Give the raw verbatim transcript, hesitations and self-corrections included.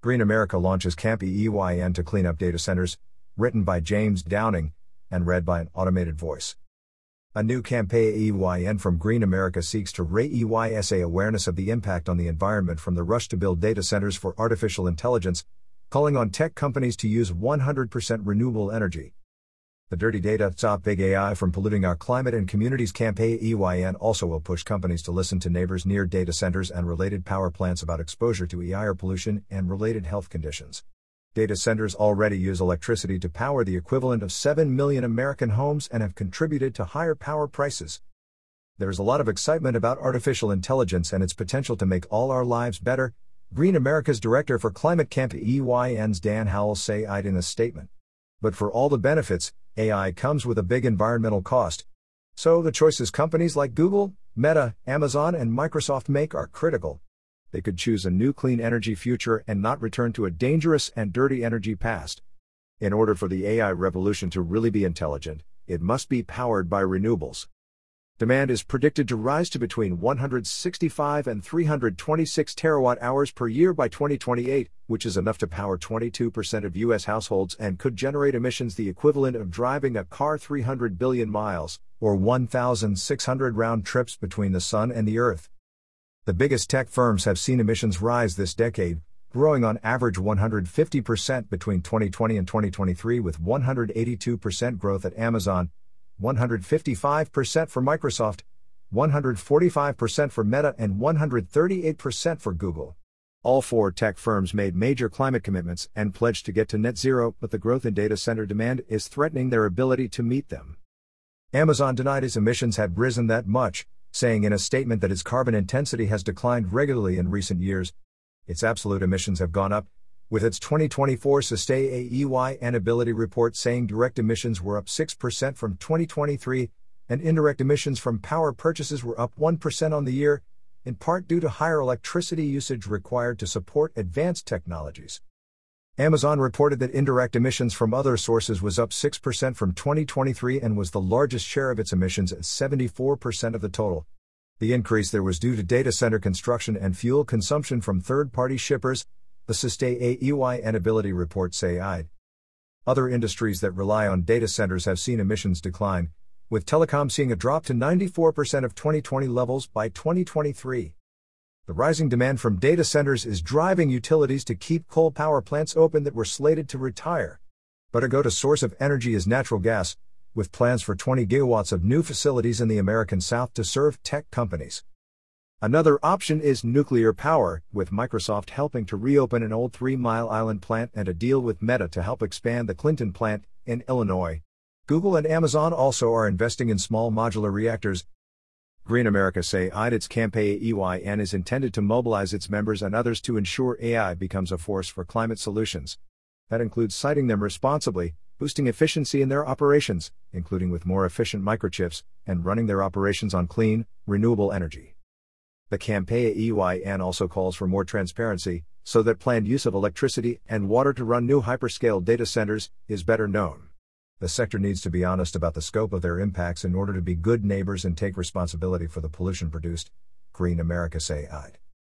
Green America launches Camp E Y N to clean up data centers, written by James Downing, and read by an automated voice. A new campaign E Y N from Green America seeks to raise E Y S A awareness of the impact on the environment from the rush to build data centers for artificial intelligence, calling on tech companies to use one hundred percent renewable energy. The Dirty Data Stop Big A I from Polluting Our Climate and Communities campaign E Y N also will push companies to listen to neighbors near data centers and related power plants about exposure to air pollution and related health conditions. Data centers already use electricity to power the equivalent of seven million American homes and have contributed to higher power prices. There is a lot of excitement about artificial intelligence and its potential to make all our lives better, Green America's Director for Climate Camp E Y N's Dan Howell said in a statement. But for all the benefits, A I comes with a big environmental cost. So the choices companies like Google, Meta, Amazon, and Microsoft make are critical. They could choose a new clean energy future and not return to a dangerous and dirty energy past. In order for the A I revolution to really be intelligent, it must be powered by renewables. Demand is predicted to rise to between one hundred sixty-five and three hundred twenty-six terawatt hours per year by twenty twenty-eight, which is enough to power twenty-two percent of U S households and could generate emissions the equivalent of driving a car three hundred billion miles, or one thousand six hundred round trips between the sun and the earth. The biggest tech firms have seen emissions rise this decade, growing on average one hundred fifty percent between twenty twenty and twenty twenty-three, with one hundred eighty-two percent growth at Amazon, one hundred fifty-five percent for Microsoft, one hundred forty-five percent for Meta, and one hundred thirty-eight percent for Google. All four tech firms made major climate commitments and pledged to get to net zero, but the growth in data center demand is threatening their ability to meet them. Amazon denied its emissions had risen that much, saying in a statement that its carbon intensity has declined regularly in recent years. Its absolute emissions have gone up, with its twenty twenty-four Sustainability report saying direct emissions were up six percent from twenty twenty-three, and indirect emissions from power purchases were up one percent on the year, in part due to higher electricity usage required to support advanced technologies. Amazon reported that indirect emissions from other sources was up six percent from twenty twenty-three and was the largest share of its emissions at seventy-four percent of the total. The increase there was due to data center construction and fuel consumption from third-party shippers, the Sustainability report said. Other industries that rely on data centers have seen emissions decline, with telecom seeing a drop to ninety-four percent of twenty twenty levels by twenty twenty-three. The rising demand from data centers is driving utilities to keep coal power plants open that were slated to retire. But a go-to source of energy is natural gas, with plans for twenty gigawatts of new facilities in the American South to serve tech companies. Another option is nuclear power, with Microsoft helping to reopen an old Three Mile Island plant and a deal with Meta to help expand the Clinton plant in Illinois. Google and Amazon also are investing in small modular reactors. Green America said its campaign E Y N is intended to mobilize its members and others to ensure A I becomes a force for climate solutions. That includes citing them responsibly, boosting efficiency in their operations, including with more efficient microchips, and running their operations on clean, renewable energy. The campaign E Y N also calls for more transparency, so that planned use of electricity and water to run new hyperscale data centers is better known. The sector needs to be honest about the scope of their impacts in order to be good neighbors and take responsibility for the pollution produced, Green America said.